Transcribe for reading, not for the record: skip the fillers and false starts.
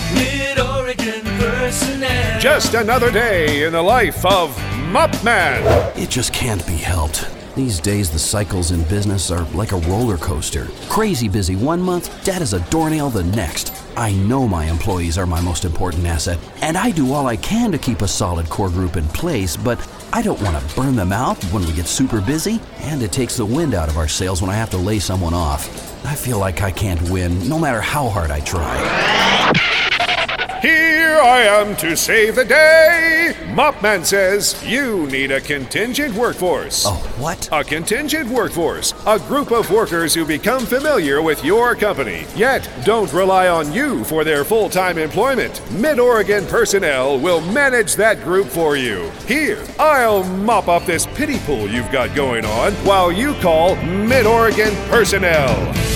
Mid-Oregon personnel. Just another day in the life of Mopman. It just can't be helped. These days, the cycles in business are like a roller coaster. Crazy busy one month, dead as a doornail the next. I know my employees are my most important asset, and I do all I can to keep a solid core group in place, but I don't want to burn them out when we get super busy, and it takes the wind out of our sails when I have to lay someone off. I feel like I can't win, no matter how hard I try. Here I am to save the day. Mopman says you need a contingent workforce. Oh, what? A contingent workforce, a group of workers who become familiar with your company, yet don't rely on you for their full-time employment. Mid-Oregon personnel will manage that group for you. Here, I'll mop up this pity pool you've got going on while you call Mid-Oregon personnel.